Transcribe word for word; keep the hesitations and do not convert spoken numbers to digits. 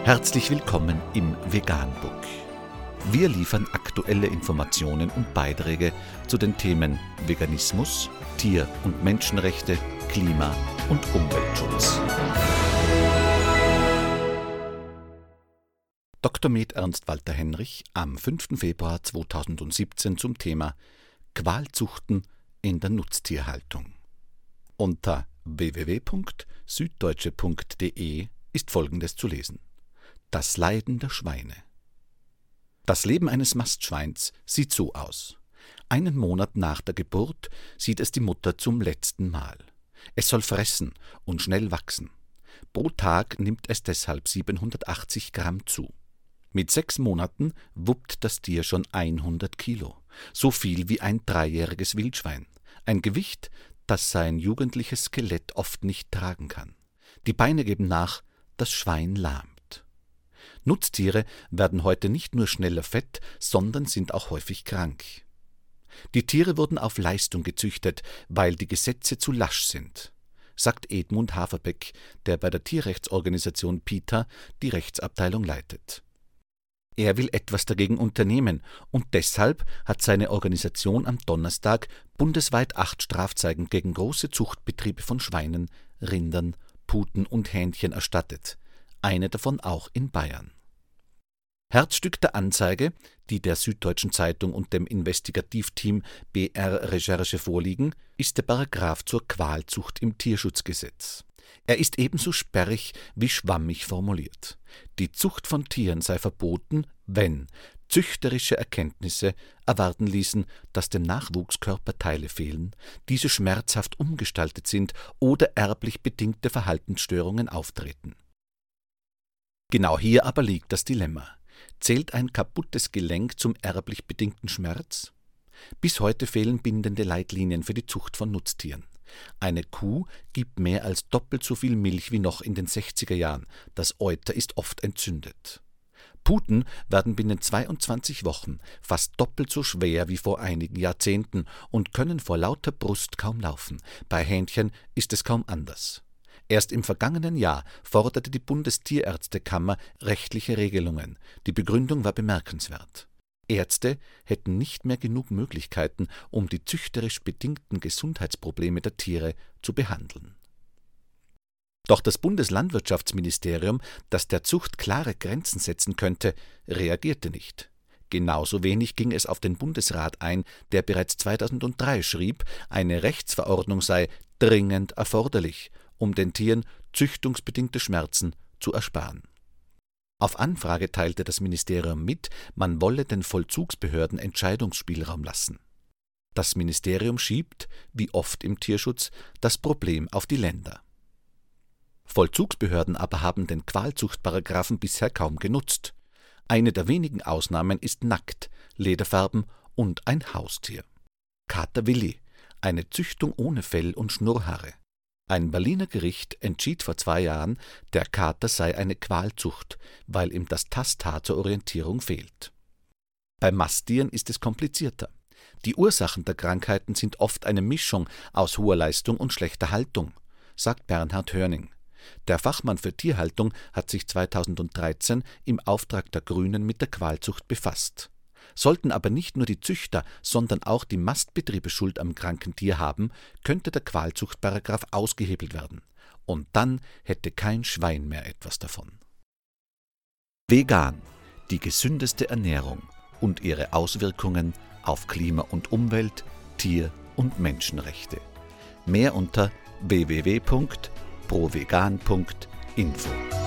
Herzlich willkommen im Veganbook. Wir liefern aktuelle Informationen und Beiträge zu den Themen Veganismus, Tier- und Menschenrechte, Klima- und Umweltschutz. Doktor Med Ernst Walter Henrich am fünften Februar zweitausendsiebzehn zum Thema Qualzuchten in der Nutztierhaltung. Unter w w w punkt süddeutsche punkt d e ist Folgendes zu lesen: Das Leiden der Schweine. Das Leben eines Mastschweins sieht so aus. Einen Monat nach der Geburt sieht es die Mutter zum letzten Mal. Es soll fressen und schnell wachsen. Pro Tag nimmt es deshalb siebenhundertachtzig Gramm zu. Mit sechs Monaten wuppt das Tier schon hundert Kilo, so viel wie ein dreijähriges Wildschwein. Ein Gewicht, das sein jugendliches Skelett oft nicht tragen kann. Die Beine geben nach, das Schwein lahmt. Nutztiere werden heute nicht nur schneller fett, sondern sind auch häufig krank. Die Tiere wurden auf Leistung gezüchtet, weil die Gesetze zu lasch sind, sagt Edmund Haverbeck, der bei der Tierrechtsorganisation PETA die Rechtsabteilung leitet. Er will etwas dagegen unternehmen und deshalb hat seine Organisation am Donnerstag bundesweit acht Strafzeigen gegen große Zuchtbetriebe von Schweinen, Rindern, Puten und Hähnchen erstattet, eine davon auch in Bayern. Herzstück der Anzeige, die der Süddeutschen Zeitung und dem Investigativteam B R Recherche vorliegen, ist der Paragraph zur Qualzucht im Tierschutzgesetz. Er ist ebenso sperrig wie schwammig formuliert. Die Zucht von Tieren sei verboten, wenn züchterische Erkenntnisse erwarten ließen, dass dem Nachwuchs Körperteile fehlen, diese schmerzhaft umgestaltet sind oder erblich bedingte Verhaltensstörungen auftreten. Genau hier aber liegt das Dilemma. Zählt ein kaputtes Gelenk zum erblich bedingten Schmerz? Bis heute fehlen bindende Leitlinien für die Zucht von Nutztieren. Eine Kuh gibt mehr als doppelt so viel Milch wie noch in den sechziger Jahren. Das Euter ist oft entzündet. Puten werden binnen zweiundzwanzig Wochen fast doppelt so schwer wie vor einigen Jahrzehnten und können vor lauter Brust kaum laufen. Bei Hähnchen ist es kaum anders. Erst im vergangenen Jahr forderte die Bundestierärztekammer rechtliche Regelungen. Die Begründung war bemerkenswert. Ärzte hätten nicht mehr genug Möglichkeiten, um die züchterisch bedingten Gesundheitsprobleme der Tiere zu behandeln. Doch das Bundeslandwirtschaftsministerium, das der Zucht klare Grenzen setzen könnte, reagierte nicht. Genauso wenig ging es auf den Bundesrat ein, der bereits zweitausenddrei schrieb, eine Rechtsverordnung sei dringend erforderlich, um den Tieren züchtungsbedingte Schmerzen zu ersparen. Auf Anfrage teilte das Ministerium mit, man wolle den Vollzugsbehörden Entscheidungsspielraum lassen. Das Ministerium schiebt, wie oft im Tierschutz, das Problem auf die Länder. Vollzugsbehörden aber haben den Qualzuchtparagraphen bisher kaum genutzt. Eine der wenigen Ausnahmen ist nackt, Lederfarben und ein Haustier. Kater Willi, eine Züchtung ohne Fell und Schnurrhaare. Ein Berliner Gericht entschied vor zwei Jahren, der Kater sei eine Qualzucht, weil ihm das Tasthaar zur Orientierung fehlt. Bei Masttieren ist es komplizierter. Die Ursachen der Krankheiten sind oft eine Mischung aus hoher Leistung und schlechter Haltung, sagt Bernhard Hörning. Der Fachmann für Tierhaltung hat sich zweitausenddreizehn im Auftrag der Grünen mit der Qualzucht befasst. Sollten aber nicht nur die Züchter, sondern auch die Mastbetriebe Schuld am kranken Tier haben, könnte der Qualzuchtparagraph ausgehebelt werden. Und dann hätte kein Schwein mehr etwas davon. Vegan, die gesündeste Ernährung und ihre Auswirkungen auf Klima und Umwelt, Tier- und Menschenrechte. Mehr unter w w w punkt provegan punkt info.